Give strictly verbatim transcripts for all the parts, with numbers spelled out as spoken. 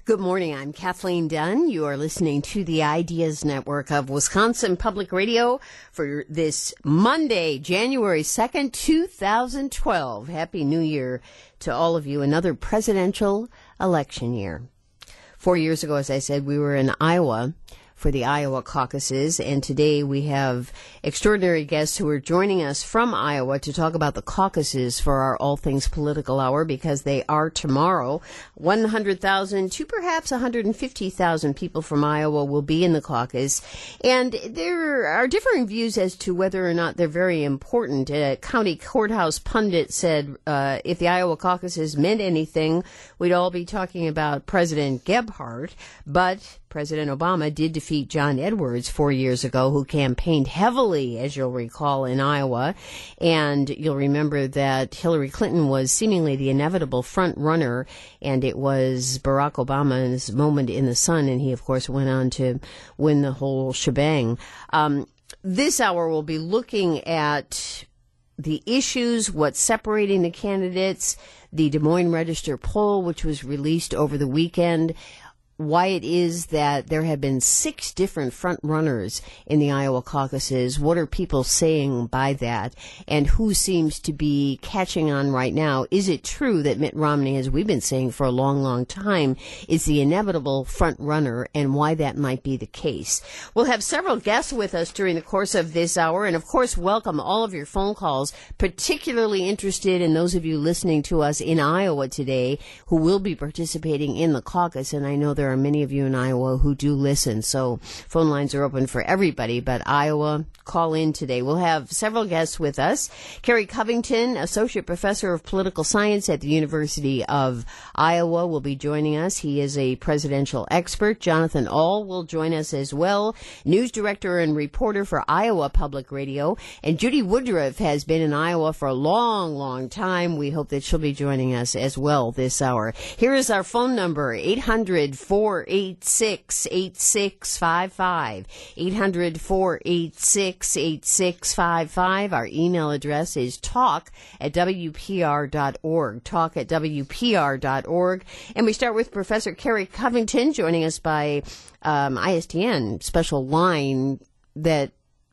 Good morning. I'm Kathleen Dunn. You are listening to the Ideas Network of Wisconsin Public Radio for this Monday, January second, two thousand twelve. Happy New Year to all of you. Another presidential election year. Four years ago, as I said, we were in Iowa for the Iowa caucuses, and today we have extraordinary guests who are joining us from Iowa to talk about the caucuses for our All Things Political Hour, because they are tomorrow. one hundred thousand to perhaps one hundred fifty thousand people from Iowa will be in the caucus, and there are differing views as to whether or not they're very important. A county courthouse pundit said uh, if the Iowa caucuses meant anything, we'd all be talking about President Gebhardt, but President Obama did defeat John Edwards four years ago, who campaigned heavily, as you'll recall, in Iowa. And you'll remember that Hillary Clinton was seemingly the inevitable front runner, and it was Barack Obama's moment in the sun, and he, of course, went on to win the whole shebang. Um, this hour we'll be looking at the issues, what's separating the candidates, the Des Moines Register poll, which was released over the weekend, why it is that there have been six different front runners in the Iowa caucuses. What are people saying by that? And who seems to be catching on right now? Is it true that Mitt Romney, as we've been saying for a long, long time, is the inevitable front runner, and why that might be the case? We'll have several guests with us during the course of this hour, and of course welcome all of your phone calls, particularly interested in those of you listening to us in Iowa today who will be participating in the caucus. And I know there There are many of you in Iowa who do listen, so phone lines are open for everybody, but Iowa, call in today. We'll have several guests with us. Kerry Covington, Associate Professor of Political Science at the University of Iowa, will be joining us. He is a presidential expert. Jonathan Ahl will join us as well, News Director and reporter for Iowa Public Radio. And Judy Woodruff has been in Iowa for a long, long time. We hope that she'll be joining us as well this hour. Here is our phone number, eight hundred, four eight six, eight six five five, eight hundred, four eight six, eight six five five. Our email address is talk at W P R dot org, talk at W P R dot org. And we start with Professor Kerry Covington, joining us by um, I S T N special line that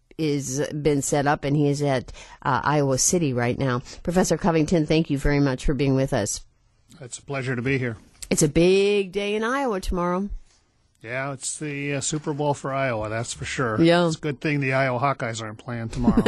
is been set up, and he is at uh, Iowa City right now. Professor Covington, thank you very much for being with us. It's a pleasure to be here. It's a big day in Iowa tomorrow. Yeah, it's the uh, Super Bowl for Iowa, that's for sure. Yeah. It's a good thing the Iowa Hawkeyes aren't playing tomorrow.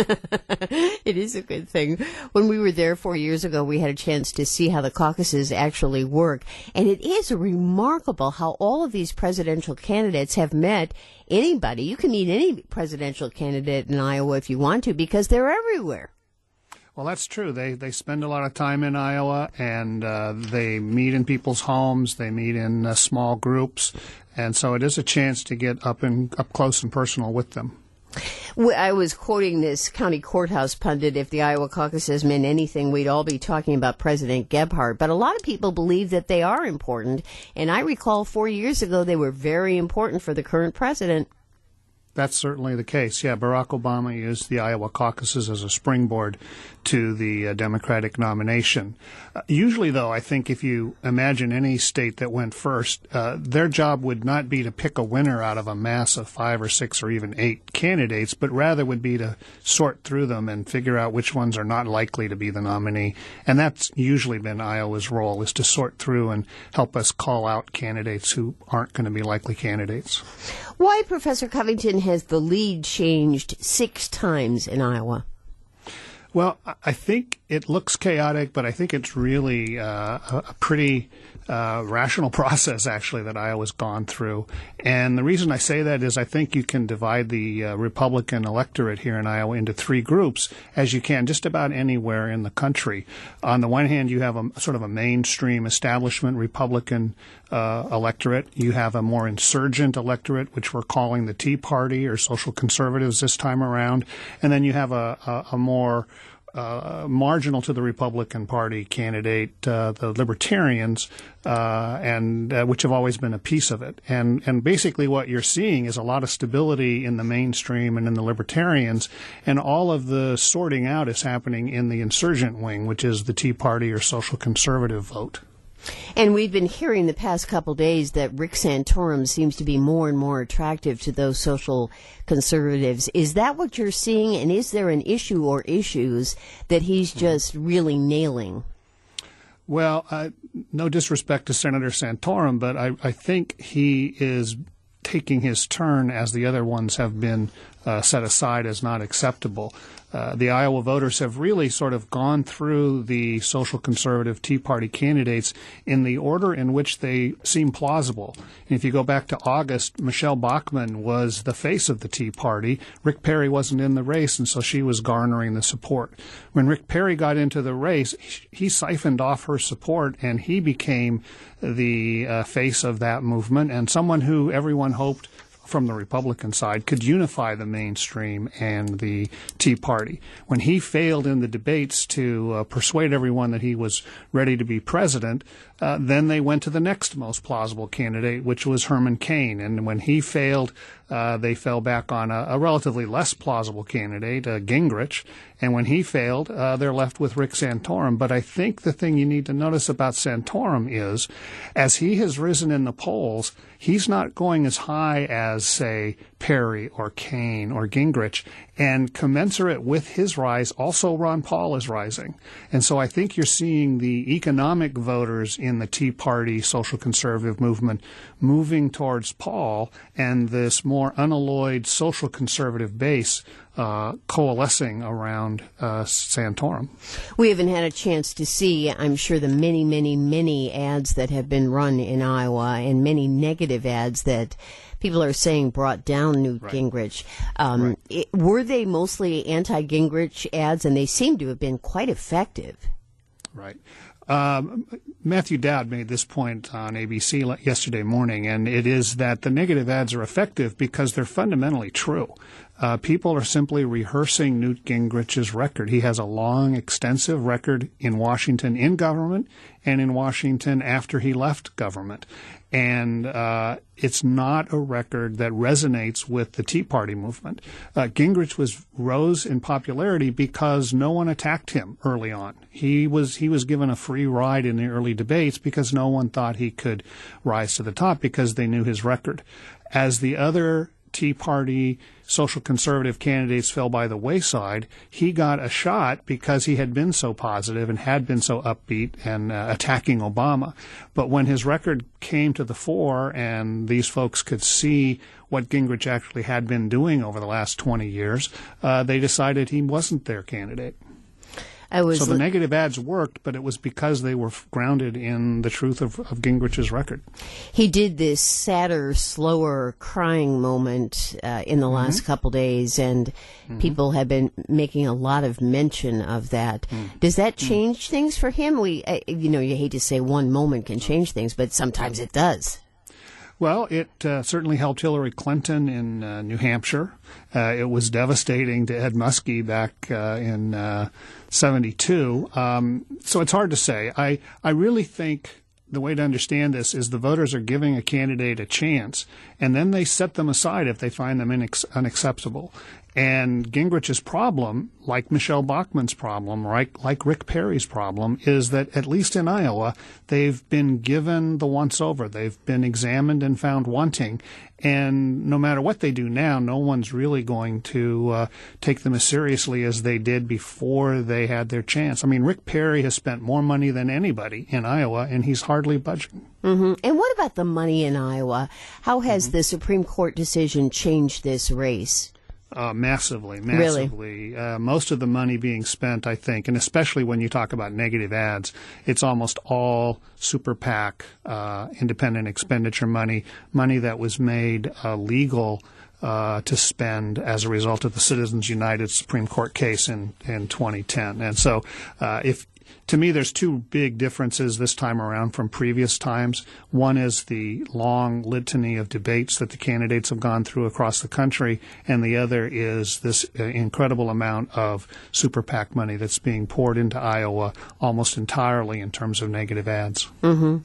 It is a good thing. When we were there four years ago, we had a chance to see how the caucuses actually work. And it is remarkable how all of these presidential candidates have met anybody. You can meet any presidential candidate in Iowa if you want to, because they're everywhere. Well, that's true. They they spend a lot of time in Iowa, and uh, they meet in people's homes. They meet in uh, small groups, and so it is a chance to get up and up close and personal with them. I was quoting this county courthouse pundit. If the Iowa caucuses meant anything, we'd all be talking about President Gebhardt. But a lot of people believe that they are important, and I recall four years ago they were very important for the current president. That's certainly the case. Yeah, Barack Obama used the Iowa caucuses as a springboard to the uh, Democratic nomination. Uh, usually, though, I think if you imagine any state that went first, uh, their job would not be to pick a winner out of a mass of five or six or even eight candidates, but rather would be to sort through them and figure out which ones are not likely to be the nominee. And that's usually been Iowa's role, is to sort through and help us call out candidates who aren't going to be likely candidates. Why, Professor Covington, has the lead changed six times in Iowa? Well, I think it looks chaotic, but I think it's really uh, a pretty uh, rational process, actually, that Iowa's gone through. And the reason I say that is I think you can divide the uh, Republican electorate here in Iowa into three groups, as you can just about anywhere in the country. On the one hand, you have a sort of a mainstream establishment Republican uh, electorate. You have a more insurgent electorate, which we're calling the Tea Party or social conservatives this time around. And then you have a, a, a more Uh, marginal to the Republican Party candidate, uh, the Libertarians, uh, and uh, which have always been a piece of it. And and basically what you're seeing is a lot of stability in the mainstream and in the Libertarians, and all of the sorting out is happening in the insurgent wing, which is the Tea Party or social conservative vote. And we've been hearing the past couple days that Rick Santorum seems to be more and more attractive to those social conservatives. Is that what you're seeing? And is there an issue or issues that he's just really nailing? Well, uh, no disrespect to Senator Santorum, but I, I think he is taking his turn as the other ones have been uh, set aside as not acceptable. Uh, the Iowa voters have really sort of gone through the social conservative Tea Party candidates in the order in which they seem plausible. And if you go back to August, Michelle Bachmann was the face of the Tea Party. Rick Perry wasn't in the race, and so she was garnering the support. When Rick Perry got into the race, he siphoned off her support, and he became the uh, face of that movement and someone who everyone hoped from the Republican side could unify the mainstream and the Tea Party. When he failed in the debates to uh, persuade everyone that he was ready to be president, uh, then they went to the next most plausible candidate, which was Herman Cain. And when he failed, uh, they fell back on a, a relatively less plausible candidate, uh, Gingrich. And when he failed, uh, they're left with Rick Santorum. But I think the thing you need to notice about Santorum is, as he has risen in the polls, he's not going as high as, say, Perry or Cain or Gingrich. And commensurate with his rise, also Ron Paul is rising. And so I think you're seeing the economic voters in the Tea Party social conservative movement moving towards Paul, and this more unalloyed social conservative base uh, coalescing around uh, Santorum. We haven't had a chance to see, I'm sure, the many, many, many ads that have been run in Iowa and many negative ads that people are saying brought down Newt right. Gingrich. Um, right. it, were they mostly anti-Gingrich ads? And they seem to have been quite effective. Right. Um, Matthew Dowd made this point on A B C yesterday morning, and it is that the negative ads are effective because they're fundamentally true. Uh, people are simply rehearsing Newt Gingrich's record. He has a long, extensive record in Washington in government and in Washington after he left government. And uh, it's not a record that resonates with the Tea Party movement. Uh, Gingrich was rose in popularity because no one attacked him early on. He was he was given a free ride in the early debates because no one thought he could rise to the top because they knew his record. As the other Tea Party social conservative candidates fell by the wayside, he got a shot because he had been so positive and had been so upbeat and uh, attacking Obama. But when his record came to the fore and these folks could see what Gingrich actually had been doing over the last twenty years, uh, they decided he wasn't their candidate. I was so the negative ads worked, but it was because they were grounded in the truth of, of Gingrich's record. He did this sadder, slower crying moment uh, in the mm-hmm. last couple days, and mm-hmm. people have been making a lot of mention of that. Mm-hmm. Does that change mm-hmm. things for him? We, uh, you know, you hate to say one moment can change things, but sometimes it does. Well, it uh, certainly helped Hillary Clinton in uh, New Hampshire. Uh, it was devastating to Ed Muskie back uh, in uh, seventy-two. Um, so it's hard to say. I, I really think the way to understand this is the voters are giving a candidate a chance, and then they set them aside if they find them inex- unacceptable. And Gingrich's problem, like Michelle Bachmann's problem, right, like Rick Perry's problem, is that at least in Iowa, they've been given the once-over. They've been examined and found wanting. And no matter what they do now, no one's really going to uh, take them as seriously as they did before they had their chance. I mean, Rick Perry has spent more money than anybody in Iowa, and he's hardly budging. Mm-hmm. And what about the money in Iowa? How has mm-hmm. the Supreme Court decision changed this race? Uh, massively, massively. Really? Uh, most of the money being spent, I think, and especially when you talk about negative ads, it's almost all super PAC, uh, independent expenditure money, money that was made uh, legal uh, to spend as a result of the Citizens United Supreme Court case in, in twenty ten. And so uh, if to me, there's two big differences this time around from previous times. One is the long litany of debates that the candidates have gone through across the country, and the other is this uh, incredible amount of super PAC money that's being poured into Iowa almost entirely in terms of negative ads. Mm-hmm.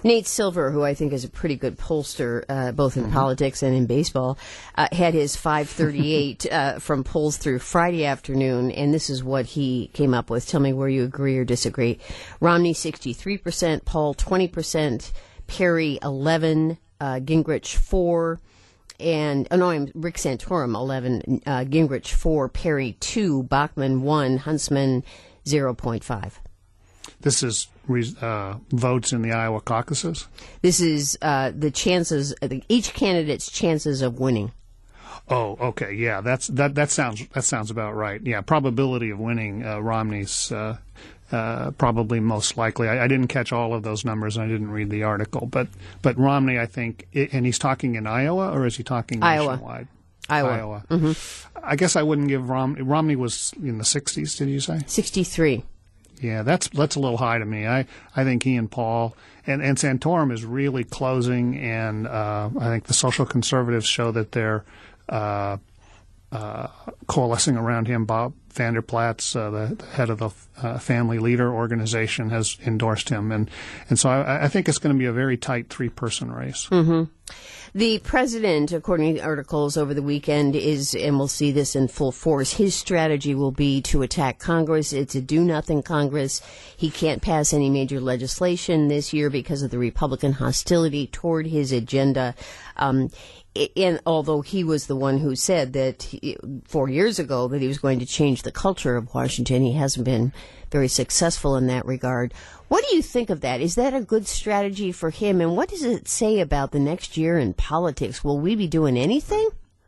Nate Silver, who I think is a pretty good pollster, uh, both in mm-hmm. politics and in baseball, uh, had his five thirty-eight uh, from polls through Friday afternoon, and this is what he came up with. Tell me where you agree or disagree. Romney, sixty-three percent, Paul, twenty percent, Perry, eleven, uh, Gingrich, four, and, oh no, I'm Rick Santorum, eleven, uh, Gingrich, four, Perry, two, Bachmann, one, Huntsman, zero point five. This is uh, votes in the Iowa caucuses? This is uh, the chances, each candidate's chances of winning. Oh, okay, yeah, that's that. That sounds that sounds about right. Yeah, probability of winning uh, Romney's uh, uh, probably most likely. I, I didn't catch all of those numbers, and I didn't read the article. But but Romney, I think, and he's talking in Iowa, or is he talking Iowa. nationwide? Iowa. Iowa. Mm-hmm. I guess I wouldn't give Romney. Romney was in the sixties. Did you say? sixty-three. Yeah, that's that's a little high to me. I, I think he and Paul and, and Santorum is really closing, and uh, I think the social conservatives show that they're uh, uh, coalescing around him. Bob Vander Plaats, uh, the, the head of the uh, Family Leader organization, has endorsed him, and and so I, I think it's going to be a very tight three-person race. Mm-hmm. The president, according to articles over the weekend, is, and we'll see this in full force, his strategy will be to attack Congress. It's a do-nothing Congress. He can't pass any major legislation this year because of the Republican hostility toward his agenda. Um, and although he was the one who said that he, four years ago that he was going to change the culture of Washington, he hasn't been very successful in that regard. What do you think of that? Is that a good strategy for him? And what does it say about the next year in politics? Will we be doing anything?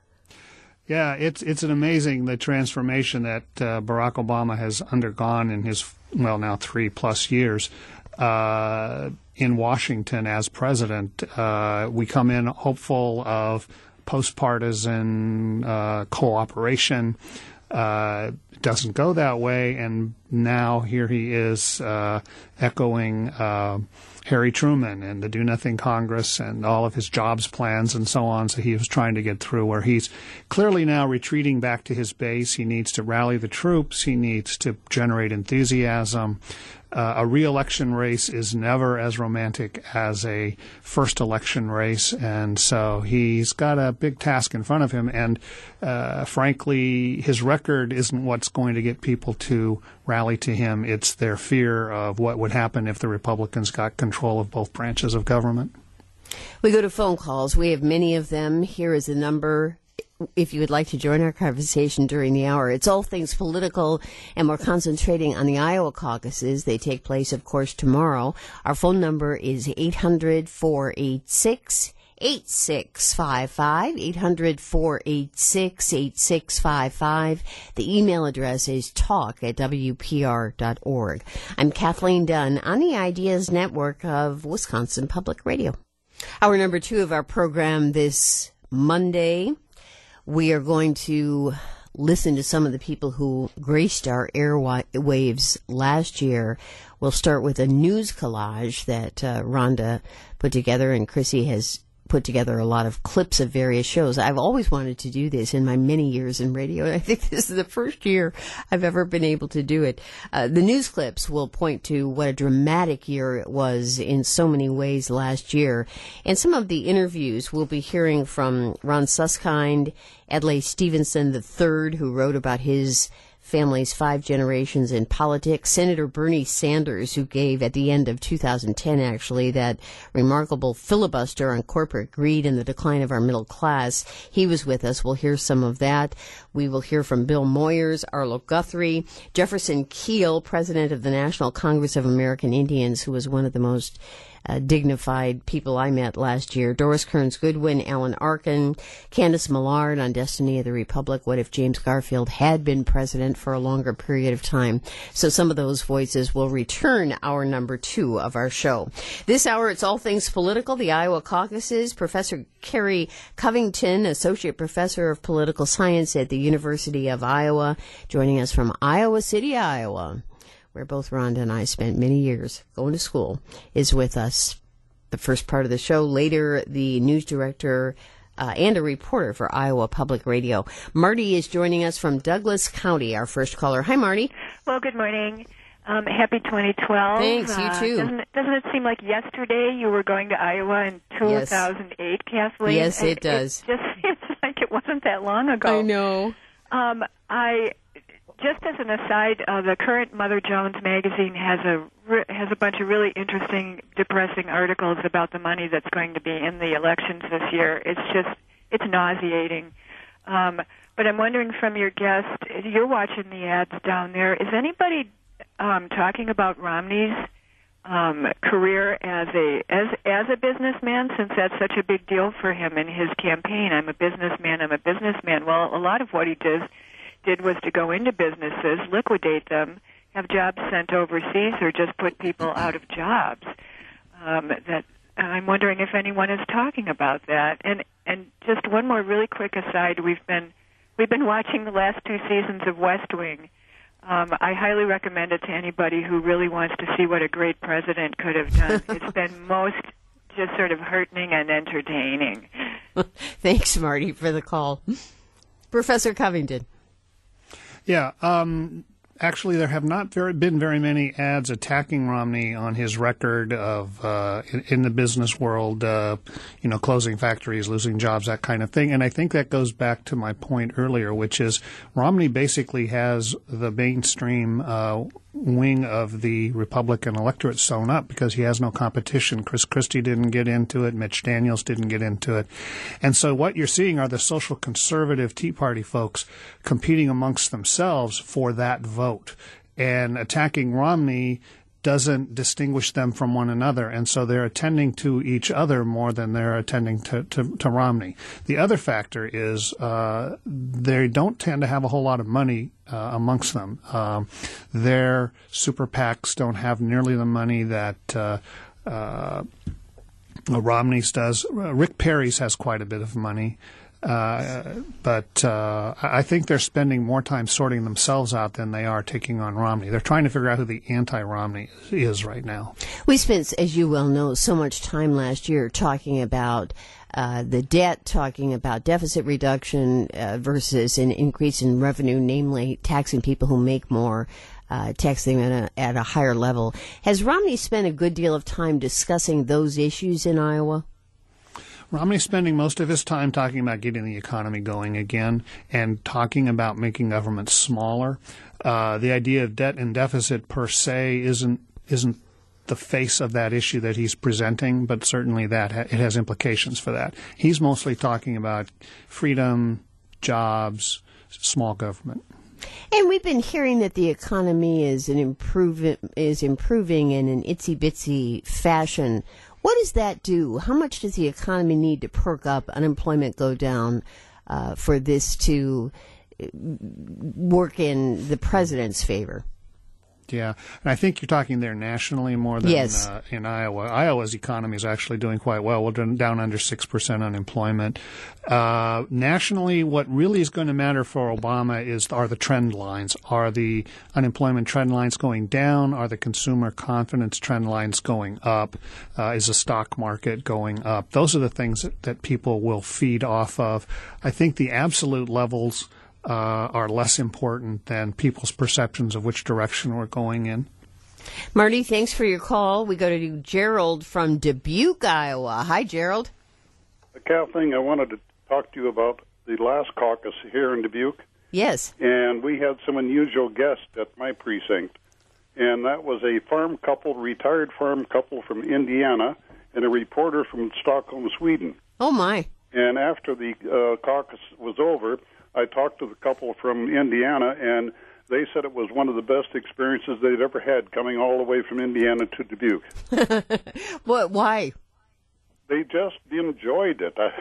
Yeah, it's it's an amazing the transformation that uh, Barack Obama has undergone in his, well, now three plus years uh, in Washington as president. Uh, we come in hopeful of post-partisan uh, cooperation. Uh, it doesn't go that way, and now here he is uh, echoing uh, Harry Truman and the Do-Nothing Congress and all of his jobs plans and so on. So he was trying to get through where he's clearly now retreating back to his base. He needs to rally the troops. He needs to generate enthusiasm. Uh, a re-election race is never as romantic as a first election race, and so he's got a big task in front of him, and uh, frankly, his record isn't what's going to get people to rally to him. It's their fear of what would happen if the Republicans got control of both branches of government. We go to phone calls. We have many of them. Here is the number if you would like to join our conversation during the hour. It's all things political, and we're concentrating on the Iowa caucuses. They take place, of course, tomorrow. Our phone number is eight hundred, four eight six, eight six five five, eight hundred, four eight six, eight six five five. The email address is talk at w p r dot org. I'm Kathleen Dunn on the Ideas Network of Wisconsin Public Radio. Hour number two of our program this Monday. We are going to listen to some of the people who graced our airwaves last year. We'll start with a news collage that uh, Rhonda put together, and Chrissy has put together a lot of clips of various shows. I've always wanted to do this in my many years in radio. I think this is the first year I've ever been able to do it. Uh, the news clips will point to what a dramatic year it was in so many ways last year. And some of the interviews we'll be hearing from Ron Suskind, Adlai Stevenson the third, who wrote about his family's five generations in politics, Senator Bernie Sanders, who gave at the end of two thousand ten, actually, that remarkable filibuster on corporate greed and the decline of our middle class. He was with us. We'll hear some of that. We will hear from Bill Moyers, Arlo Guthrie, Jefferson Keel, president of the National Congress of American Indians, who was one of the most Uh, dignified people I met last year. Doris Kearns Goodwin, Alan Arkin, Candace Millard on Destiny of the Republic. What if James Garfield had been president for a longer period of time? So some of those voices will return hour number two of our show. This hour, it's all things political, the Iowa caucuses. Professor Kerry Covington, Associate Professor of Political Science at the University of Iowa, joining us from Iowa City, Iowa, where both Rhonda and I spent many years going to school, is with us. The first part of the show. Later, the news director uh, and a reporter for Iowa Public Radio. Marty is joining us from Douglas County, our first caller. Hi, Marty. Well, good morning. Um, happy twenty twelve. Thanks, you too. Uh, doesn't, it, doesn't it seem like yesterday you were going to Iowa in two thousand eight, yes. Kathleen? Yes, it, it does. It just seems like it wasn't that long ago. I know. Um, I just as an aside, uh, the current Mother Jones magazine has a has a bunch of really interesting, depressing articles about the money that's going to be in the elections this year. It's just it's nauseating. Um, but I'm wondering from your guest, you're watching the ads down there. Is anybody um, talking about Romney's um, career as a as as a businessman, since that's such a big deal for him in his campaign? I'm a businessman. I'm a businessman. Well, a lot of what he did did was to go into businesses, liquidate them, have jobs sent overseas, or just put people out of jobs. Um, that I'm wondering if anyone is talking about that. And and just one more really quick aside: we've been we've been watching the last two seasons of West Wing. Um, I highly recommend it to anybody who really wants to see what a great president could have done. It's been most just sort of heartening and entertaining. Thanks, Marty, for the call. Professor Covington. Yeah, um, actually, there have not very, been very many ads attacking Romney on his record of uh, in, in the business world, uh, you know, closing factories, losing jobs, that kind of thing. And I think that goes back to my point earlier, which is Romney basically has the mainstream uh, wing of the Republican electorate sewn up because he has no competition. Chris Christie didn't get into it. Mitch Daniels didn't get into it. And so what you're seeing are the social conservative Tea Party folks competing amongst themselves for that vote. And attacking Romney doesn't distinguish them from one another, and so they're attending to each other more than they're attending to, to, to Romney. The other factor is uh, they don't tend to have a whole lot of money uh, amongst them. Um, their super PACs don't have nearly the money that uh, uh, Romney's does. Rick Perry's has quite a bit of money. Uh, but uh, I think they're spending more time sorting themselves out than they are taking on Romney. They're trying to figure out who the anti-Romney is right now. We spent, as you well know, so much time last year talking about uh, the debt, talking about deficit reduction uh, versus an increase in revenue, namely taxing people who make more, uh, taxing them at a, at a higher level. Has Romney spent a good deal of time discussing those issues in Iowa? Romney's spending most of his time talking about getting the economy going again and talking about making government smaller. Uh, the idea of debt and deficit per se isn't isn't the face of that issue that he's presenting, but certainly that ha- it has implications for that. He's mostly talking about freedom, jobs, small government. And we've been hearing that the economy is an improve is improving in an itsy bitsy fashion. What does that do? How much does the economy need to perk up, unemployment go down, uh, for this to work in the president's favor? Yeah, and I think you're talking there nationally more than yes. uh, in Iowa. Iowa's economy is actually doing quite well. We're down under six percent unemployment. Uh, nationally, what really is going to matter for Obama is are the trend lines. Are the unemployment trend lines going down? Are the consumer confidence trend lines going up? Uh, is the stock market going up? Those are the things that, that people will feed off of. I think the absolute levels Uh, are less important than people's perceptions of which direction we're going in. Marty, thanks for your call. We go to Gerald from Dubuque, Iowa. Hi, Gerald. Kathleen, I wanted to talk to you about the last caucus here in Dubuque. Yes. And we had some unusual guests at my precinct. And that was a farm couple, retired farm couple from Indiana, and a reporter from Stockholm, Sweden. Oh, my. And after the uh, caucus was over, I talked to the couple from Indiana, and they said it was one of the best experiences they'd ever had coming all the way from Indiana to Dubuque. What? Why? They just enjoyed it. I,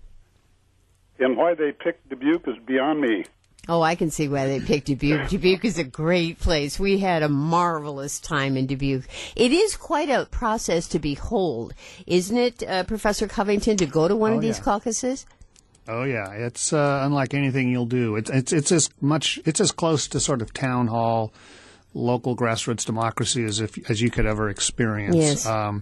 and why they picked Dubuque is beyond me. Oh, I can see why they picked Dubuque. Dubuque is a great place. We had a marvelous time in Dubuque. It is quite a process to behold, isn't it, uh, Professor Covington, to go to one oh, of these yeah. caucuses? Oh yeah, it's uh, unlike anything you'll do. It's it's it's as much it's as close to sort of town hall, local grassroots democracy as if as you could ever experience. Yes. Um,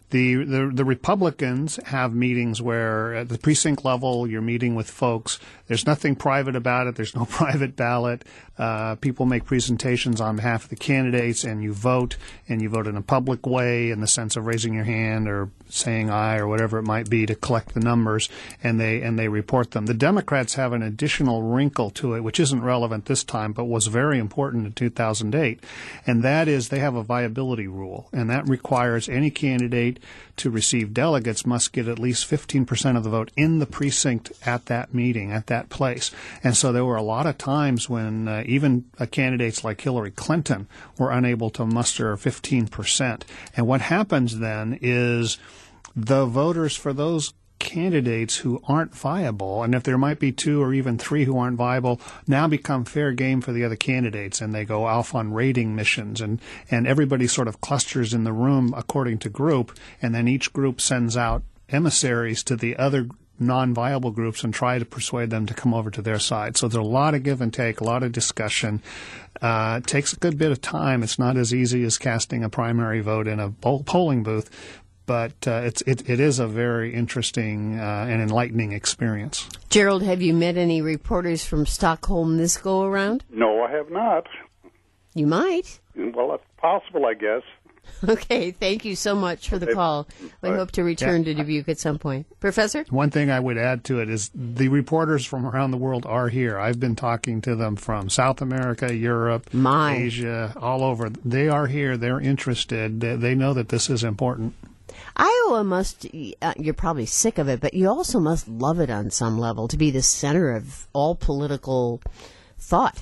The, the the Republicans have meetings where at the precinct level you're meeting with folks. There's nothing private about it. There's no private ballot. Uh, people make presentations on behalf of the candidates, and you vote, and you vote in a public way in the sense of raising your hand or saying aye or whatever it might be to collect the numbers, and they and they report them. The Democrats have an additional wrinkle to it, which isn't relevant this time, but was very important in two thousand eight, and that is they have a viability rule, and that requires any candidate to receive delegates must get at least fifteen percent of the vote in the precinct at that meeting, at that place. And so there were a lot of times when uh, even uh, candidates like Hillary Clinton were unable to muster fifteen percent. And what happens then is the voters for those candidates who aren't viable, and if there might be two or even three who aren't viable, now become fair game for the other candidates, and they go off on raiding missions, and, and everybody sort of clusters in the room according to group, and then each group sends out emissaries to the other non-viable groups and try to persuade them to come over to their side. So there's a lot of give and take, a lot of discussion. Uh, it takes a good bit of time. It's not as easy as casting a primary vote in a polling booth, but uh, it's it, it is a very interesting uh, and enlightening experience. Gerald, have you met any reporters from Stockholm this go around? No, I have not. You might. Well, it's possible, I guess. Okay, thank you so much for the call. We hope to return yeah. to Dubuque at some point. Professor? One thing I would add to it is the reporters from around the world are here. I've been talking to them from South America, Europe, My. Asia, all over. They are here. They're interested. They, they know that this is important. Iowa must, uh, you're probably sick of it, but you also must love it on some level to be the center of all political thought.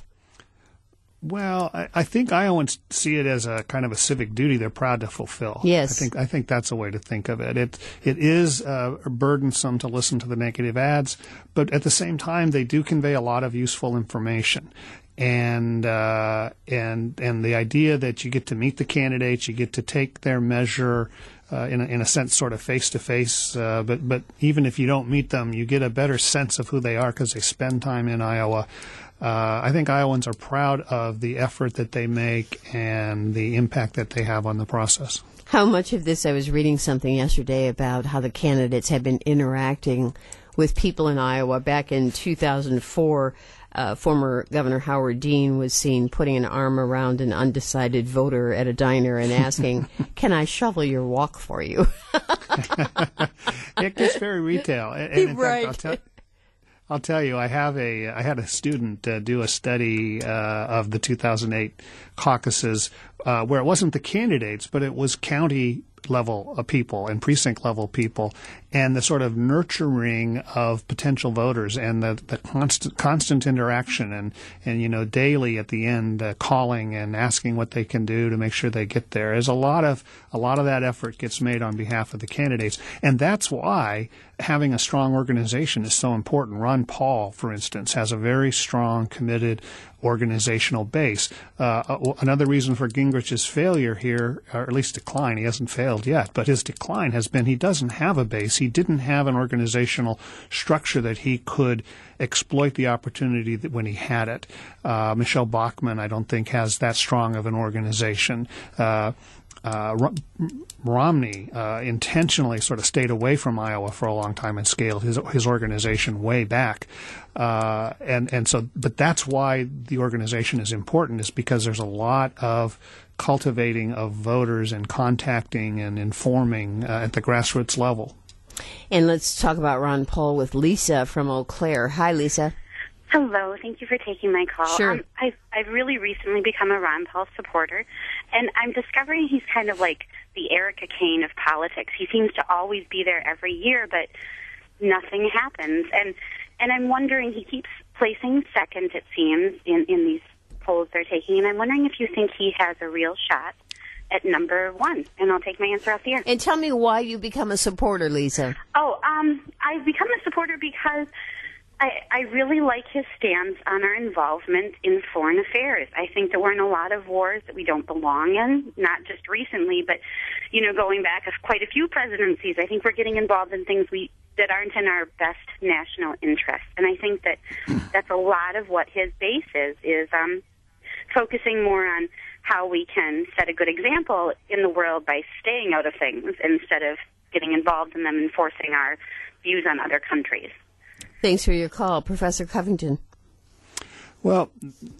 Well, I, I think Iowans see it as a kind of a civic duty they're proud to fulfill. Yes. I think I think that's a way to think of it. It it is uh, burdensome to listen to the negative ads, but at the same time they do convey a lot of useful information. And uh, and and the idea that you get to meet the candidates, you get to take their measure uh, in a, in a sense, sort of face to face. But but even if you don't meet them, you get a better sense of who they are because they spend time in Iowa. Uh, I think Iowans are proud of the effort that they make and the impact that they have on the process. How much of this, I was reading something yesterday about how the candidates have been interacting with people in Iowa. Back in two thousand four, uh, former Governor Howard Dean was seen putting an arm around an undecided voter at a diner and asking, can I shovel your walk for you? It gets very retail. And, and in right. fact, I'll tell I'll tell you, I have a I had a student uh, do a study uh, of the two thousand eight caucuses uh, where it wasn't the candidates, but it was county level of people and precinct level people, and the sort of nurturing of potential voters and the, the constant constant interaction and, and you know daily at the end uh, calling and asking what they can do to make sure they get there. There's a lot of a lot of that effort gets made on behalf of the candidates, and that's why having a strong organization is so important. Ron Paul, for instance, has a very strong, committed organizational base. Uh, another reason for Gingrich's failure here, or at least decline, he hasn't failed yet, but his decline has been he doesn't have a base. He didn't have an organizational structure that he could exploit the opportunity that when he had it. Uh, Michelle Bachmann, I don't think, has that strong of an organization. Uh, Uh, Romney uh, intentionally sort of stayed away from Iowa for a long time and scaled his his organization way back, uh, and and so but that's why the organization is important, is because there's a lot of cultivating of voters and contacting and informing uh, at the grassroots level. And let's talk about Ron Paul with Lisa from Eau Claire. Hi, Lisa. Hello, thank you for taking my call. Sure. Um, I've, I've really recently become a Ron Paul supporter, and I'm discovering he's kind of like the Erica Kane of politics. He seems to always be there every year, but nothing happens. And and I'm wondering, he keeps placing second, it seems, in, in these polls they're taking, and I'm wondering if you think he has a real shot at number one. And I'll take my answer off the air. And tell me why you become a supporter, Lisa. Oh, um, I've become a supporter because I, I really like his stance on our involvement in foreign affairs. I think that we're in a lot of wars that we don't belong in, not just recently, but, you know, going back quite a few presidencies. I think we're getting involved in things we that aren't in our best national interest. And I think that that's a lot of what his base is, is um, focusing more on how we can set a good example in the world by staying out of things instead of getting involved in them and forcing our views on other countries. Thanks for your call, Professor Covington. Well,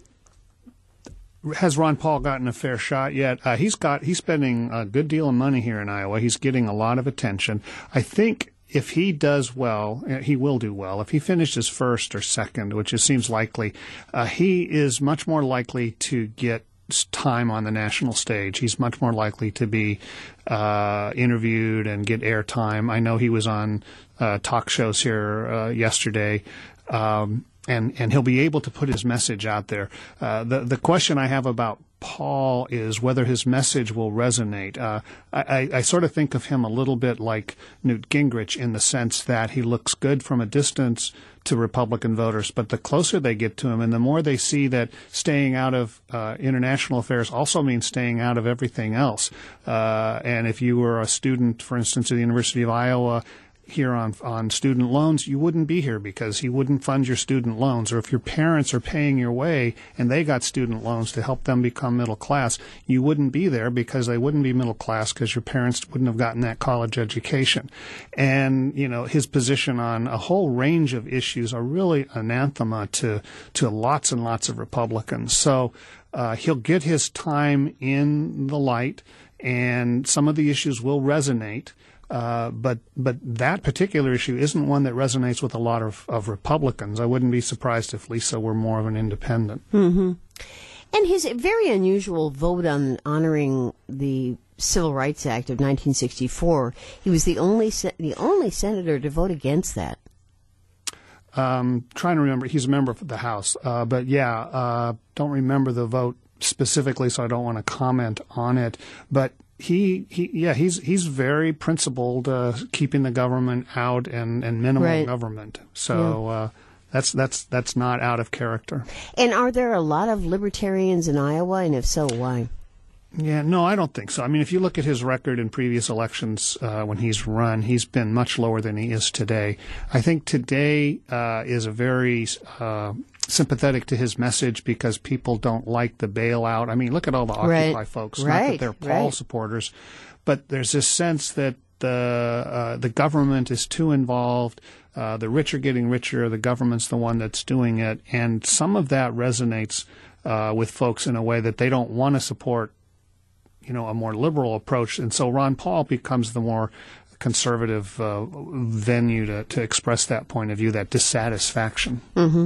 has Ron Paul gotten a fair shot yet? Uh, he's got he's spending a good deal of money here in Iowa. He's getting a lot of attention. I think if he does well, he will do well. If he finishes first or second, which it seems likely, uh, he is much more likely to get time on the national stage. He's much more likely to be uh, interviewed and get airtime. I know he was on uh, talk shows here uh, yesterday. Um, And, and he'll be able to put his message out there. Uh, the, the question I have about Paul is whether his message will resonate. Uh, I, I sort of think of him a little bit like Newt Gingrich in the sense that he looks good from a distance to Republican voters, but the closer they get to him and the more they see that staying out of uh, international affairs also means staying out of everything else. Uh, and if you were a student, for instance, at the University of Iowa, here on on student loans, you wouldn't be here because he wouldn't fund your student loans. Or if your parents are paying your way and they got student loans to help them become middle class, you wouldn't be there because they wouldn't be middle class because your parents wouldn't have gotten that college education. And, you know, his position on a whole range of issues are really anathema to, to lots and lots of Republicans. So uh, he'll get his time in the light and some of the issues will resonate. Uh, but but that particular issue isn't one that resonates with a lot of, of Republicans. I wouldn't be surprised if Lisa were more of an independent. Mm-hmm. And his very unusual vote on honoring the Civil Rights Act of nineteen sixty-four, he was the only the only senator to vote against that. Um, trying to remember, he's a member of the House, uh, but yeah, uh, don't remember the vote specifically, so I don't want to comment on it. But He, he, yeah, he's he's very principled, uh, keeping the government out and, and minimal right. government. So yeah. uh, that's that's that's not out of character. And are there a lot of libertarians in Iowa, and if so, why? Yeah, no, I don't think so. I mean, if you look at his record in previous elections uh, when he's run, he's been much lower than he is today. I think today uh, is a very uh, sympathetic to his message because people don't like the bailout. I mean, look at all the Occupy right. folks. Right. Not that they're Paul right. supporters, but there's this sense that the uh, the government is too involved. Uh, the rich are getting richer. The government's the one that's doing it, and some of that resonates uh, with folks in a way that they don't want to support, you know, a more liberal approach. And so Ron Paul becomes the more conservative uh, venue to, to express that point of view, that dissatisfaction. Mm-hmm.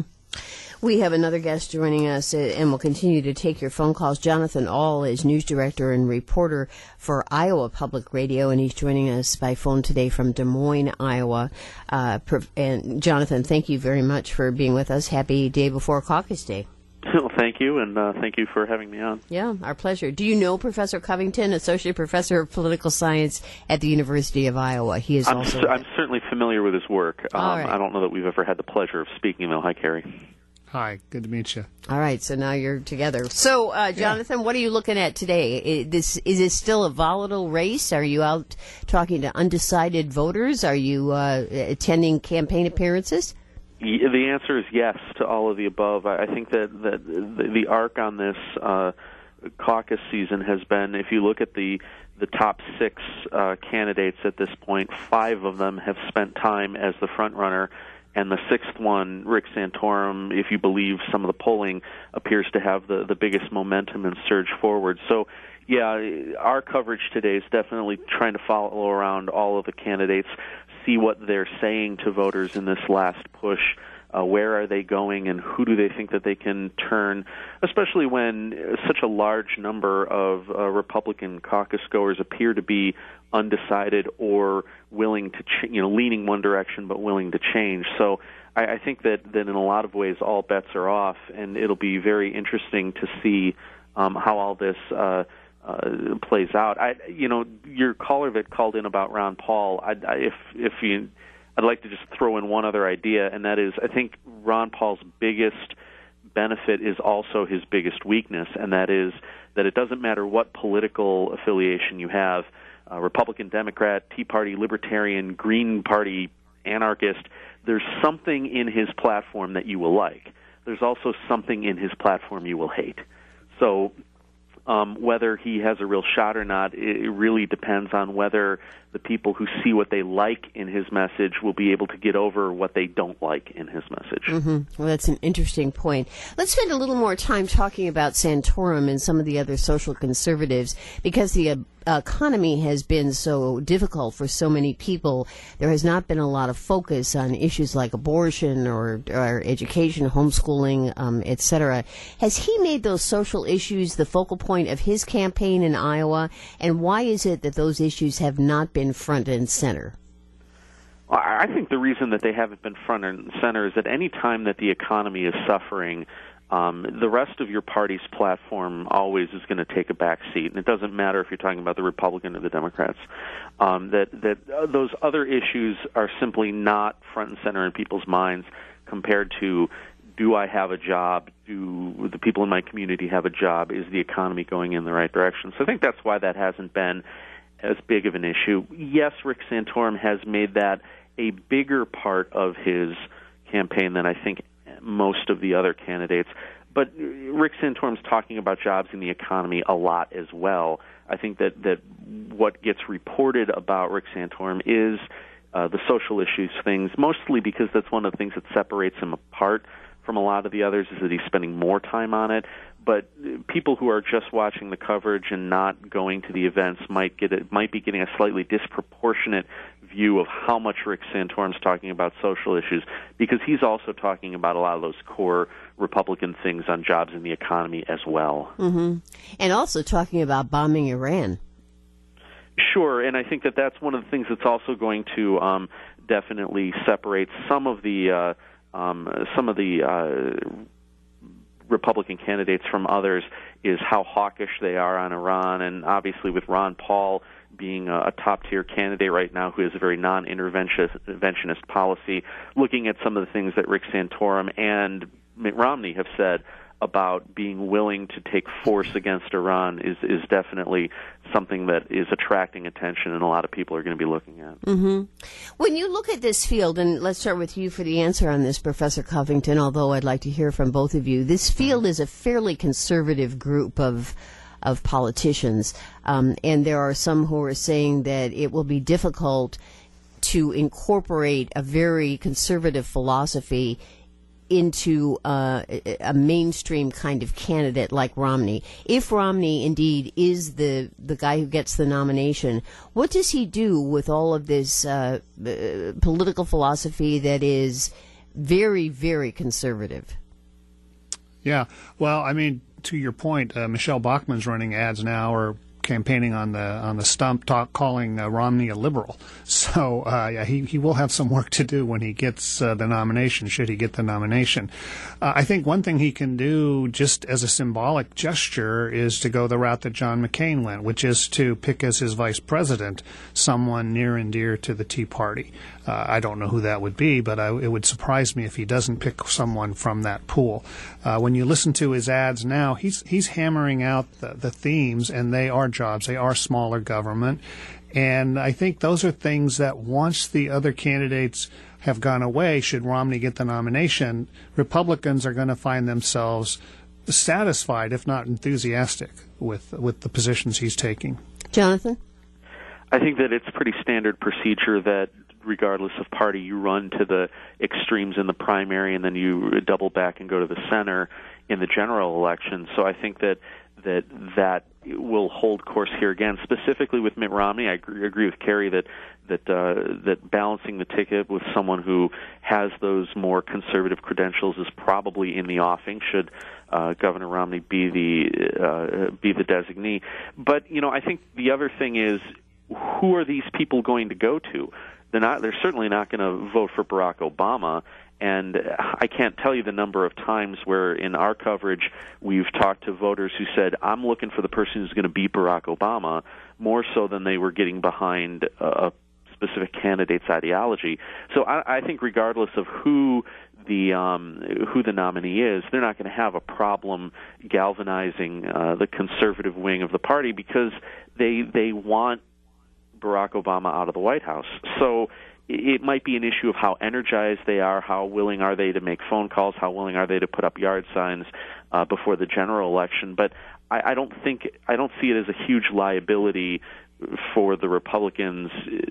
We have another guest joining us, and we'll continue to take your phone calls. Jonathan Ahl is news director and reporter for Iowa Public Radio, and he's joining us by phone today from Des Moines, Iowa. Uh, and Jonathan, thank you very much for being with us. Happy day before Caucus Day. Well, thank you, and uh, thank you for having me on. Yeah, our pleasure. Do you know Professor Covington, Associate Professor of Political Science at the University of Iowa? He is I'm also. C- I'm certainly familiar with his work. Um, All right. I don't know that we've ever had the pleasure of speaking, though. Hi, Carrie. Hi, good to meet you. All right, so now you're together. So, uh, Jonathan, yeah. What are you looking at today? Is this is it still a volatile race? Are you out talking to undecided voters? Are you uh, attending campaign appearances? The answer is yes to all of the above. I think that, that the, the arc on this uh, caucus season has been, if you look at the the top six uh, candidates at this point, five of them have spent time as the front runner, and the sixth one, Rick Santorum, if you believe some of the polling, appears to have the, the biggest momentum and surge forward. So, yeah, our coverage today is definitely trying to follow around all of the candidates, see what they're saying to voters in this last push. Uh, where are they going, and who do they think that they can turn, especially when such a large number of uh, Republican caucus goers appear to be undecided or willing to, ch- you know, leaning one direction but willing to change. So I, I think that, that in a lot of ways all bets are off, and it'll be very interesting to see um, how all this uh, uh, plays out. I, you know, your caller that called in about Ron Paul, I, I, if if you. I'd like to just throw in one other idea, and that is I think Ron Paul's biggest benefit is also his biggest weakness, and that is that it doesn't matter what political affiliation you have, uh, Republican, Democrat, Tea Party, Libertarian, Green Party, anarchist, there's something in his platform that you will like. There's also something in his platform you will hate. So Um, whether he has a real shot or not, it really depends on whether the people who see what they like in his message will be able to get over what they don't like in his message. Mm-hmm. Well, that's an interesting point. Let's spend a little more time talking about Santorum and some of the other social conservatives, because the uh, economy has been so difficult for so many people. There has not been a lot of focus on issues like abortion or, or education, homeschooling, um, et cetera. Has he made those social issues the focal point of his campaign in Iowa? And why is it that those issues have not been front and center? Well, I think the reason that they haven't been front and center is that any time that the economy is suffering, Um, the rest of your party's platform always is going to take a back seat, and it doesn't matter if you're talking about the Republican or the Democrats. Um, that that uh, those other issues are simply not front and center in people's minds compared to, do I have a job? Do the people in my community have a job? Is the economy going in the right direction? So I think that's why that hasn't been as big of an issue. Yes, Rick Santorum has made that a bigger part of his campaign than I think most of the other candidates. But Rick Santorum's talking about jobs in the economy a lot as well. I think that, that what gets reported about Rick Santorum is uh, the social issues things, mostly because that's one of the things that separates him apart from a lot of the others, is that he's spending more time on it. But people who are just watching the coverage and not going to the events might get it, might be getting a slightly disproportionate view of how much Rick Santorum's talking about social issues, because he's also talking about a lot of those core Republican things on jobs in the economy as well. Mm-hmm. And also talking about bombing Iran. Sure, and I think that that's one of the things that's also going to um, definitely separate some of the uh, um, some of the uh, Republican candidates from others, is how hawkish they are on Iran. And obviously with Ron Paul being a, a top-tier candidate right now who has a very non-interventionist policy, looking at some of the things that Rick Santorum and Mitt Romney have said about being willing to take force against Iran is, is definitely something that is attracting attention, and a lot of people are going to be looking at. Mm-hmm. When you look at this field, and let's start with you for the answer on this, Professor Covington, although I'd like to hear from both of you. This field is a fairly conservative group of of politicians, um, and there are some who are saying that it will be difficult to incorporate a very conservative philosophy into uh, a mainstream kind of candidate like Romney. If Romney indeed is the the guy who gets the nomination, what does he do with all of this uh, uh, political philosophy that is very, very conservative? Yeah, well, I mean, to your point, uh, Michelle Bachmann's running ads now, or campaigning on the on the stump, talk, calling uh, Romney a liberal. So uh, yeah, he he will have some work to do when he gets uh, the nomination, should he get the nomination. Uh, I think one thing he can do, just as a symbolic gesture, is to go the route that John McCain went, which is to pick as his vice president someone near and dear to the Tea Party. Uh, I don't know who that would be, but I, it would surprise me if he doesn't pick someone from that pool. Uh, when you listen to his ads now, he's he's hammering out the, the themes, and they are jobs. They are smaller government. And I think those are things that once the other candidates have gone away, should Romney get the nomination, Republicans are going to find themselves satisfied, if not enthusiastic, with with the positions he's taking. Jonathan? I think that it's pretty standard procedure that regardless of party, you run to the extremes in the primary and then you double back and go to the center in the general election. So I think that that that will hold course here again. Specifically with Mitt Romney, I agree, agree with Kerry that that uh, that balancing the ticket with someone who has those more conservative credentials is probably in the offing. Should uh, Governor Romney be the uh, be the designee? But you know, I think the other thing is, who are these people going to go to? They're not. They're certainly not going to vote for Barack Obama. And I can't tell you the number of times where in our coverage we've talked to voters who said, I'm looking for the person who's going to beat Barack Obama, more so than they were getting behind a specific candidate's ideology. So I, I think regardless of who the um, who the nominee is, they're not going to have a problem galvanizing uh, the conservative wing of the party, because they they want Barack Obama out of the White House. So it might be an issue of how energized they are, how willing are they to make phone calls, how willing are they to put up yard signs uh, before the general election. But I, I don't think I don't see it as a huge liability for the Republicans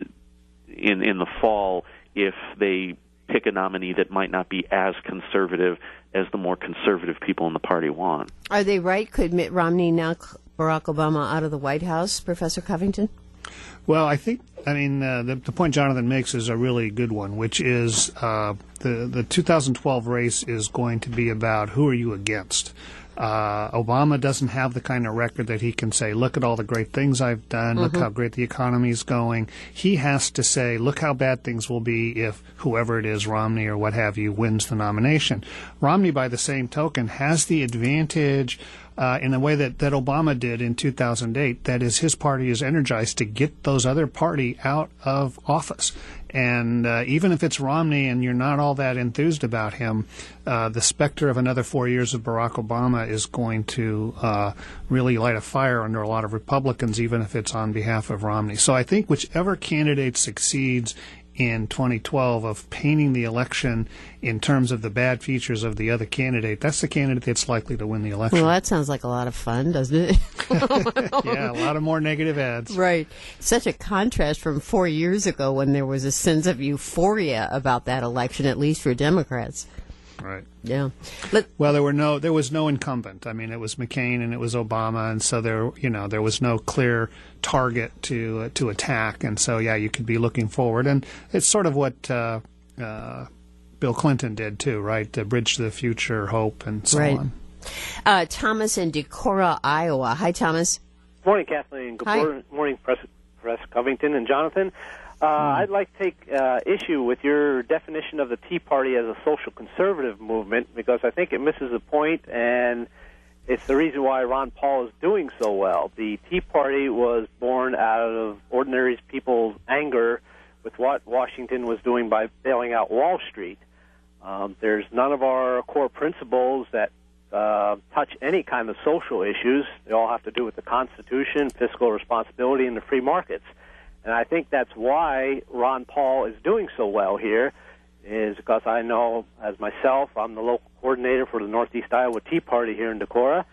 in in the fall if they pick a nominee that might not be as conservative as the more conservative people in the party want. Are they right? Could Mitt Romney knock Barack Obama out of the White House, Professor Covington? Well, I think, I mean, uh, the, the point Jonathan makes is a really good one, which is uh, the, the two thousand twelve race is going to be about who are you against. Uh, Obama doesn't have the kind of record that he can say, look at all the great things I've done, mm-hmm. look how great the economy is going. He has to say, look how bad things will be if whoever it is, Romney or what have you, wins the nomination. Romney, by the same token, has the advantage uh, in a way that, that Obama did in two thousand eight, that is, his party is energized to get those other party out of office. And uh, even if it's Romney and you're not all that enthused about him, uh, the specter of another four years of Barack Obama is going to uh, really light a fire under a lot of Republicans, even if it's on behalf of Romney. So I think whichever candidate succeeds in twenty twelve of painting the election in terms of the bad features of the other candidate, that's the candidate that's likely to win the election. Well, that sounds like a lot of fun, doesn't it? Yeah, a lot of more negative ads. Right. Such a contrast from four years ago when there was a sense of euphoria about that election, at least for Democrats. Right. Yeah. Let, well, there were no, there was no incumbent. I mean, it was McCain and it was Obama, and so there, you know, there was no clear target to uh, to attack, and so yeah, you could be looking forward, and it's sort of what uh, uh, Bill Clinton did too, right? To bridge the future, hope, and so right. on. Uh, Thomas in Decorah, Iowa. Hi, Thomas. Morning, Kathleen. Good Hi. morning, Professor Covington and Jonathan. Uh, Mm. I'd like to take uh, issue with your definition of the Tea Party as a social conservative movement, because I think it misses the point, and it's the reason why Ron Paul is doing so well. The Tea Party was born out of ordinary people's anger with what Washington was doing by bailing out Wall Street. Um, there's none of our core principles that uh, touch any kind of social issues. They all have to do with the Constitution, fiscal responsibility, and the free markets. And I think that's why Ron Paul is doing so well here, is because I know, as myself, I'm the local coordinator for the Northeast Iowa Tea Party here in Decorah,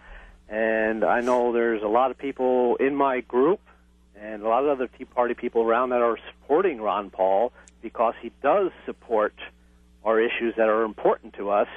and I know there's a lot of people in my group and a lot of other Tea Party people around that are supporting Ron Paul because he does support our issues that are important to us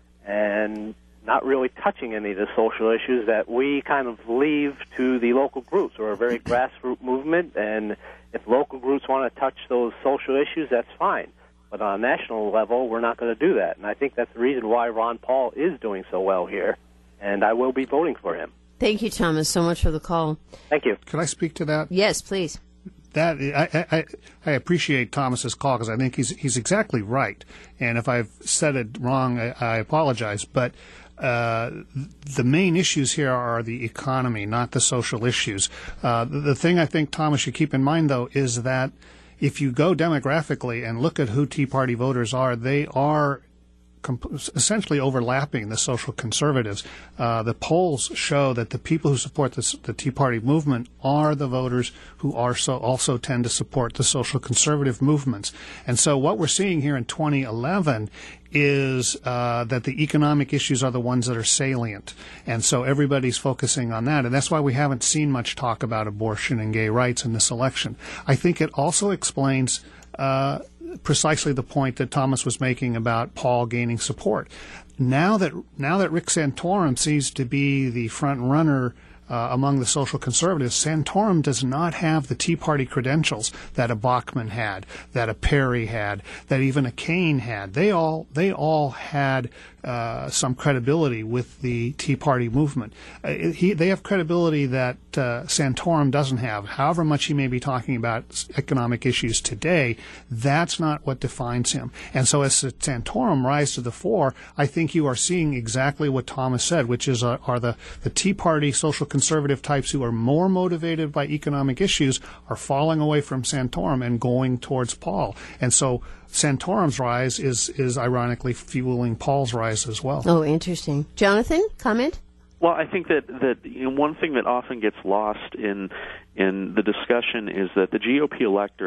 and not really touching any of the social issues that we kind of leave to the local groups. We're a very grassroots movement, and if local groups want to touch those social issues, that's fine. But on a national level, we're not going to do that. And I think that's the reason why Ron Paul is doing so well here, and I will be voting for him. Thank you, Thomas, so much for the call. Thank you. Could I speak to that? Yes, please. That I, I, I appreciate Thomas's call because I think he's he's exactly right. And if I've said it wrong, I, I apologize. But uh, the main issues here are the economy, not the social issues. Uh, the, the thing I think Thomas should keep in mind, though, is that if you go demographically and look at who Tea Party voters are, they are essentially overlapping the social conservatives. Uh, the polls show that the people who support this, the Tea Party movement are the voters who are so also tend to support the social conservative movements. And so what we're seeing here in twenty eleven is uh, that the economic issues are the ones that are salient. And so everybody's focusing on that. And that's why we haven't seen much talk about abortion and gay rights in this election. I think it also explains uh, precisely the point that Thomas was making about Paul gaining support. Now that now that Rick Santorum seems to be the front runner uh, among the social conservatives, Santorum does not have the Tea Party credentials that a Bachmann had, that a Perry had, that even a Kaine had. They all they all had uh, some credibility with the Tea Party movement. Uh, he, they have credibility that uh, Santorum doesn't have. However much he may be talking about economic issues today, that's not what defines him. And so as Santorum rises to the fore, I think you are seeing exactly what Thomas said, which is uh, are the, the Tea Party social conservative types who are more motivated by economic issues are falling away from Santorum and going towards Paul. And so Santorum's rise is, is ironically fueling Paul's rise as well. Oh, interesting. Jonathan, comment? Well, I think that, that you know, one thing that often gets lost in in the discussion is that the G O P electorate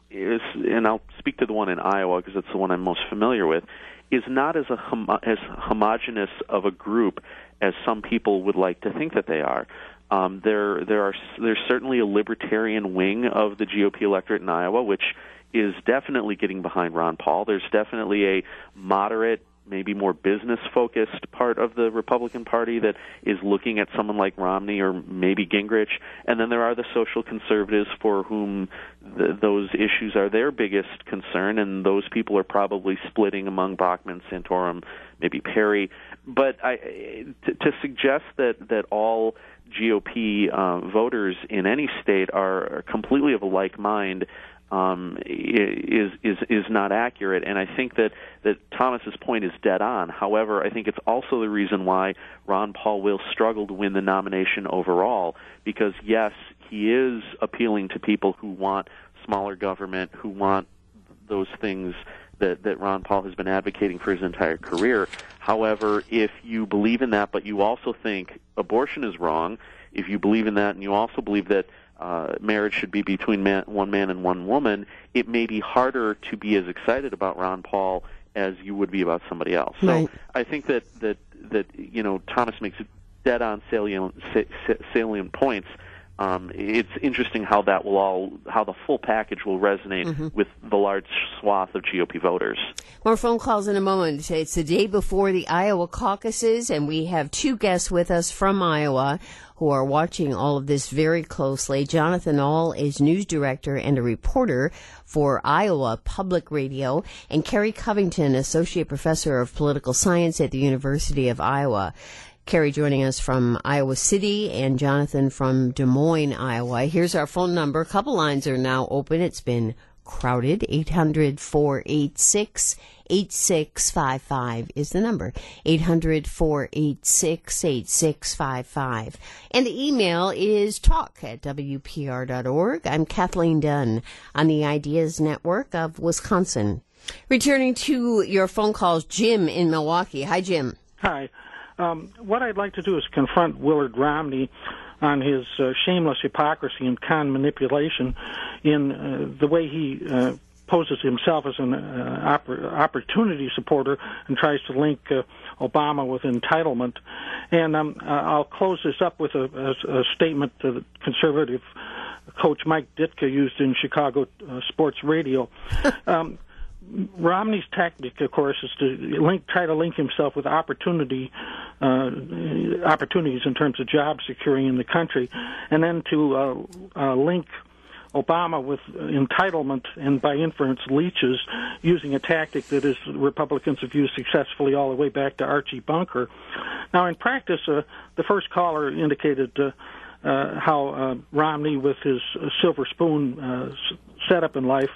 is, and I'll speak to the one in Iowa because it's the one I'm most familiar with, is not as a homo- as homogenous of a group as some people would like to think that they are. Um, there, there are there's certainly a libertarian wing of the G O P electorate in Iowa, which is definitely getting behind Ron Paul. There's definitely a moderate, maybe more business-focused part of the Republican Party that is looking at someone like Romney or maybe Gingrich. And then there are the social conservatives for whom the, those issues are their biggest concern, and those people are probably splitting among Bachmann, Santorum, maybe Perry. But I, to, to suggest that, that all G O P uh, voters in any state are completely of a like mind Um, is is is not accurate, and I think that, that Thomas's point is dead on. However, I think it's also the reason why Ron Paul will struggle to win the nomination overall, because yes, he is appealing to people who want smaller government, who want those things that, that Ron Paul has been advocating for his entire career. However, if you believe in that, but you also think abortion is wrong, if you believe in that and you also believe that Uh, marriage should be between man, one man and one woman, it may be harder to be as excited about Ron Paul as you would be about somebody else. Right. So I think that, that, that you know, Thomas makes dead-on salient, salient points. Um, it's interesting how that will all, how the full package will resonate mm-hmm. with the large swath of G O P voters. More phone calls in a moment. It's the day before the Iowa caucuses, and we have two guests with us from Iowa who are watching all of this very closely. Jonathan Ahl is news director and a reporter for Iowa Public Radio, and Kerry Covington, associate professor of political science at the University of Iowa. Kerry joining us from Iowa City and Jonathan from Des Moines, Iowa. Here's our phone number. A couple lines are now open. It's been crowded. eight hundred, four eight six, eight six five five is the number. eight hundred, four eight six, eight six five five. And the email is talk at W P R dot org. I'm Kathleen Dunn on the Ideas Network of Wisconsin. Returning to your phone calls, Jim in Milwaukee. Hi, Jim. Hi. Um, what I'd like to do is confront Willard Romney on his uh, shameless hypocrisy and con manipulation in uh, the way he uh, poses himself as an uh, oppor- opportunity supporter and tries to link uh, Obama with entitlement. And um, I'll close this up with a, a, a statement that conservative coach Mike Ditka used in Chicago uh, sports radio. um, Romney's tactic, of course, is to link, try to link himself with opportunity, uh, opportunities in terms of job securing in the country, and then to uh, uh, link Obama with entitlement and, by inference, leeches, using a tactic that is Republicans have used successfully all the way back to Archie Bunker. Now, in practice, uh, the first caller indicated uh, uh, how uh, Romney, with his uh, silver spoon uh, setup in life,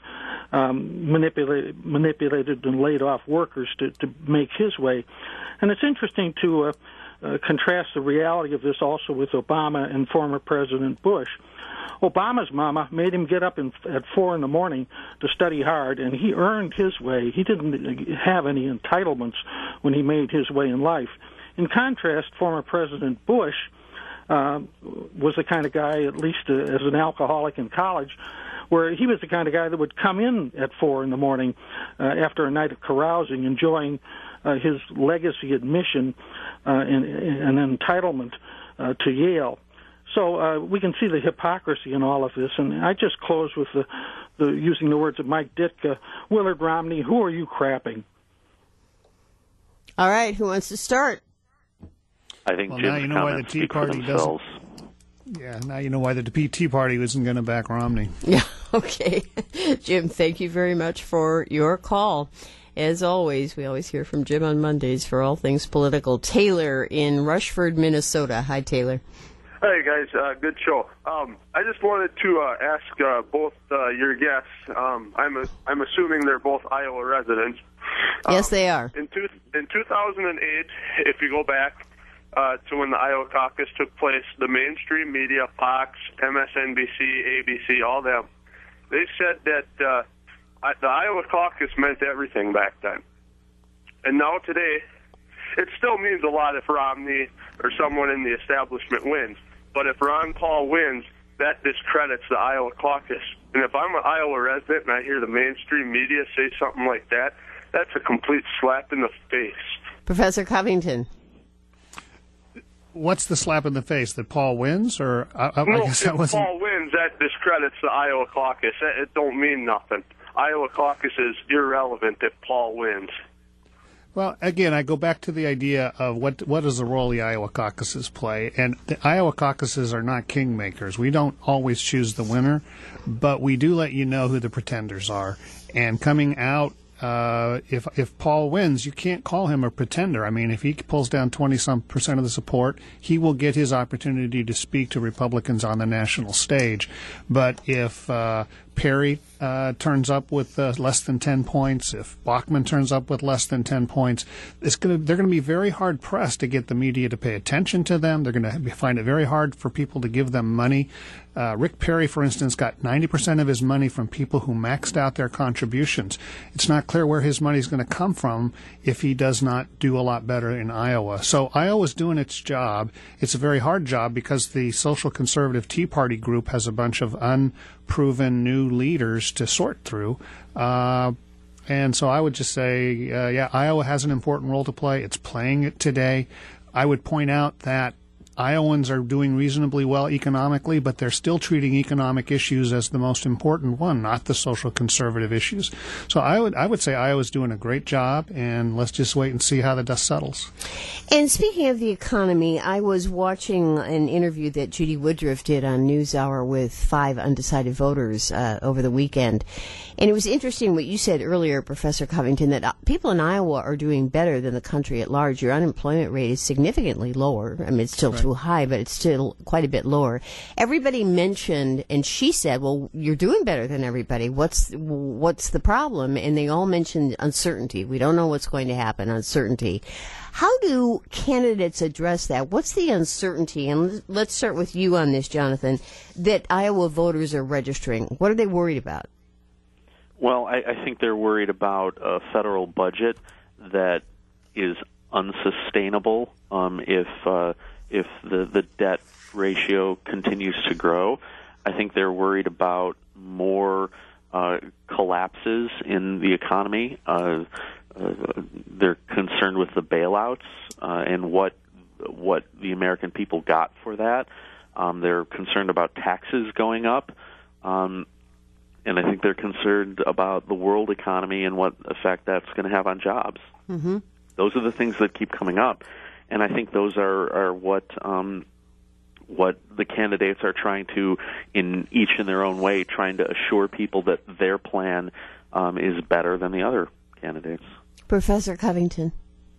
um, manipulated, manipulated and laid off workers to, to make his way. And it's interesting to uh, uh, contrast the reality of this also with Obama and former President Bush. Obama's mama made him get up in, at four in the morning to study hard, and he earned his way. He didn't have any entitlements when he made his way in life. In contrast, former President Bush uh, was the kind of guy, at least uh, as an alcoholic in college, where he was the kind of guy that would come in at four in the morning uh, after a night of carousing, enjoying uh, his legacy admission uh, and, and entitlement uh, to Yale. So uh, we can see the hypocrisy in all of this, and I just close with the, the using the words of Mike Ditka, Willard Romney, who are you crapping? All right, who wants to start? I think well, Jim's now you know why the Tea Party doesn't. Yeah, now you know why the Tea Party isn't going to back Romney. Yeah, okay. Jim, thank you very much for your call. As always, we always hear from Jim on Mondays for all things political. Taylor in Rushford, Minnesota. Hi, Taylor. Hey, guys. Uh, good show. Um, I just wanted to uh, ask uh, both uh, your guests. Um, I'm a, I'm assuming they're both Iowa residents. Yes, um, they are. In, two, in two thousand eight, if you go back uh, to when the Iowa caucus took place, the mainstream media, Fox, M S N B C, A B C, all them, they said that uh, the Iowa caucus meant everything back then. And now today, it still means a lot if Romney or someone in the establishment wins. But if Ron Paul wins, that discredits the Iowa caucus. And if I'm an Iowa resident and I hear the mainstream media say something like that, that's a complete slap in the face. Professor Covington. What's the slap in the face? That Paul wins? Or I, I no, guess if that wasn't... Paul wins, that discredits the Iowa caucus. It, it don't mean nothing. Iowa caucus is irrelevant if Paul wins. Well, again, I go back to the idea of what what is the role the Iowa caucuses play. And the Iowa caucuses are not kingmakers. We don't always choose the winner, but we do let you know who the pretenders are. And coming out, uh, if if Paul wins, you can't call him a pretender. I mean, if he pulls down twenty-some percent of the support, he will get his opportunity to speak to Republicans on the national stage. But if uh, Perry uh, turns up with uh, less than ten points, if Bachmann turns up with less than ten points, it's gonna, they're going to be very hard pressed to get the media to pay attention to them. They're going to find it very hard for people to give them money. Uh, Rick Perry, for instance, got ninety percent of his money from people who maxed out their contributions. It's not clear where his money is going to come from if he does not do a lot better in Iowa. So Iowa's doing its job. It's a very hard job because the social conservative Tea Party group has a bunch of unproven new leaders to sort through. Uh, and so I would just say, uh, yeah, Iowa has an important role to play. It's playing it today. I would point out that Iowans are doing reasonably well economically, but they're still treating economic issues as the most important one, not the social conservative issues. So I would I would say Iowa's doing a great job, and let's just wait and see how the dust settles. And speaking of the economy, I was watching an interview that Judy Woodruff did on NewsHour with five undecided voters uh, over the weekend. And it was interesting what you said earlier, Professor Covington, that people in Iowa are doing better than the country at large. Your unemployment rate is significantly lower. I mean, it's still right. too high, but it's still quite a bit lower. Everybody mentioned, and she said, well, you're doing better than everybody. What's what's the problem? And they all mentioned uncertainty. We don't know what's going to happen, uncertainty. How do candidates address that? What's the uncertainty? And let's start with you on this, Jonathan, that Iowa voters are registering. What are they worried about? Well, I, I think they're worried about a federal budget that is unsustainable um, if uh, if the, the debt ratio continues to grow. I think they're worried about more uh, collapses in the economy. Uh, uh, they're concerned with the bailouts uh, and what what the American people got for that. Um, they're concerned about taxes going up. Um, And I think they're concerned about the world economy and what effect that's going to have on jobs. Mm-hmm. Those are the things that keep coming up, and I think those are, are what um, what the candidates are trying to, in each in their own way, trying to assure people that their plan um, is better than the other candidates. Professor Covington.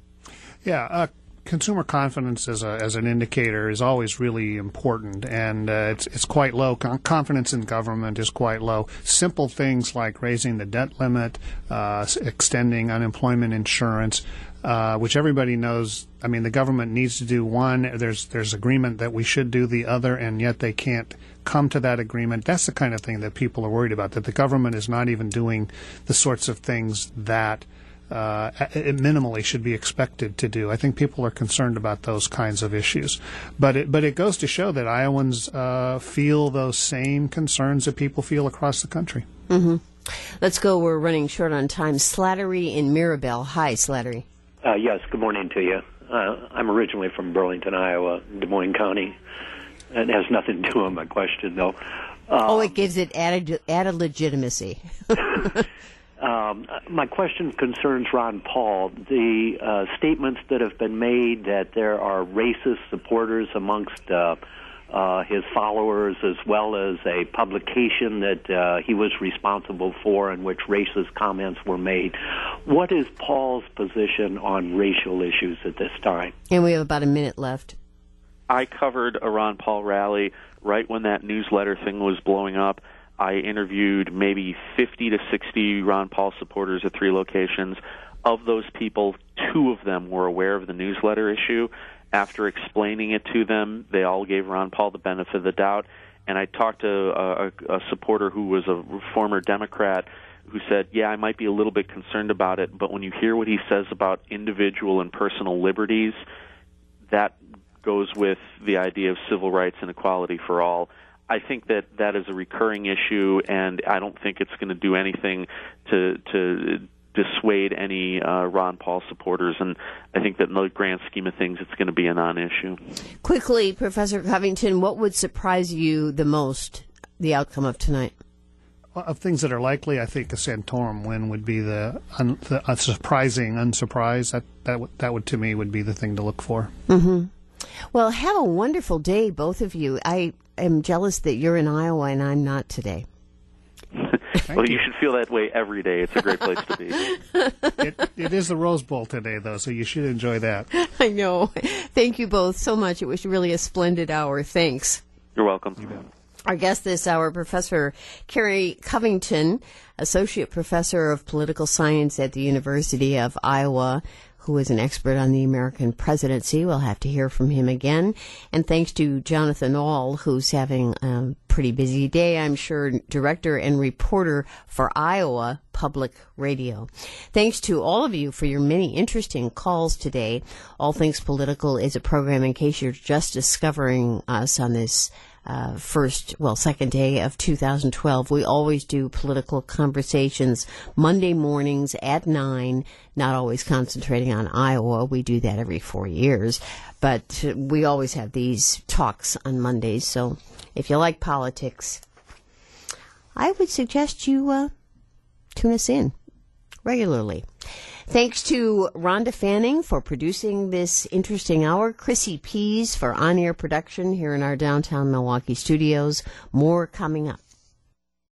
Yeah. Uh, Consumer confidence as a as an indicator is always really important, and uh, it's it's quite low. Con- confidence in government is quite low. Simple things like raising the debt limit, uh, extending unemployment insurance, uh, which everybody knows. I mean, the government needs to do one. There's there's agreement that we should do the other, and yet they can't come to that agreement. That's the kind of thing that people are worried about. That the government is not even doing the sorts of things that Uh, it minimally should be expected to do. I think people are concerned about those kinds of issues. But it, but it goes to show that Iowans uh, feel those same concerns that people feel across the country. Mm-hmm. Let's go. We're running short on time. Slattery in Mirabel. Hi, Slattery. Uh, yes, good morning to you. Uh, I'm originally from Burlington, Iowa, Des Moines County. It has nothing to do with my question, though. Um, oh, it gives it added, added legitimacy. Um, my question concerns Ron Paul. The uh, statements that have been made that there are racist supporters amongst uh, uh, his followers, as well as a publication that uh, he was responsible for in which racist comments were made. What is Paul's position on racial issues at this time? And we have about a minute left. I covered a Ron Paul rally right when that newsletter thing was blowing up. I interviewed maybe fifty to sixty Ron Paul supporters at three locations. Of those people, two of them were aware of the newsletter issue. After explaining it to them, they all gave Ron Paul the benefit of the doubt. And I talked to a, a, a supporter who was a former Democrat who said, yeah, I might be a little bit concerned about it, but when you hear what he says about individual and personal liberties, that goes with the idea of civil rights and equality for all. I think that that is a recurring issue, and I don't think it's going to do anything to to dissuade any uh, Ron Paul supporters, and I think that in the grand scheme of things, it's going to be a non-issue. Quickly, Professor Covington, what would surprise you the most, the outcome of tonight? Well, of things that are likely, I think a Santorum win would be the, un, the uh, surprising unsurprise. That that w- that would to me would be the thing to look for. Mm-hmm. Well, have a wonderful day, both of you. I am jealous that you're in Iowa and I'm not today. Well, you. you should feel that way every day. It's a great place to be. it, it is the Rose Bowl today, though, so you should enjoy that. I know. Thank you both so much. It was really a splendid hour. Thanks. You're welcome. You bet. Our guest this hour, Professor Kerry Covington, Associate Professor of Political Science at the University of Iowa, who is an expert on the American presidency. We'll have to hear from him again. And thanks to Jonathan Ahl, who's having a pretty busy day, I'm sure, director and reporter for Iowa Public Radio. Thanks to all of you for your many interesting calls today. All Things Political is a program, in case you're just discovering us on this Uh, first, well, second day of two thousand twelve. We always do political conversations Monday mornings at nine, not always concentrating on Iowa. We do that every four years. But uh, we always have these talks on Mondays. So if you like politics, I would suggest you uh, tune us in regularly. Thanks to Rhonda Fanning for producing this interesting hour, Chrissy Pease for on-air production here in our downtown Milwaukee studios. More coming up.